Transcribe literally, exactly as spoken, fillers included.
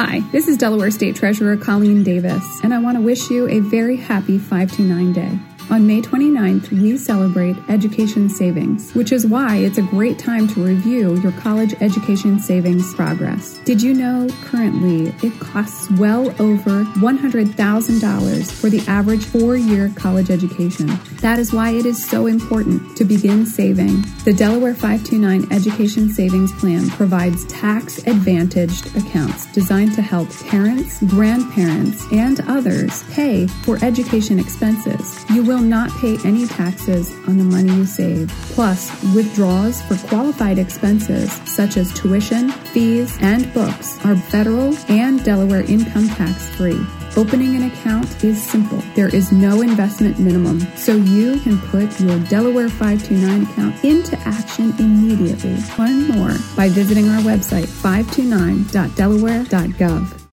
Hi, this is Delaware State Treasurer Colleen Davis, and I want to wish you a very happy five two nine Day. On May twenty-ninth, we celebrate Education Savings, which is why it's a great time to review your college education savings progress. Did you know currently it costs well over one hundred thousand dollars for the average four-year college education? That is why it is so important to begin saving. The Delaware five two nine Education Savings Plan provides tax-advantaged accounts designed to help parents, grandparents, and others pay for education expenses. You will not pay any taxes on the money you save. Plus, withdrawals for qualified expenses such as tuition, fees, and books are federal and Delaware income tax free. Opening an account is simple. There is no investment minimum, so you can put your Delaware five two nine account into action immediately. Learn more by visiting our website five two nine dot delaware dot gov.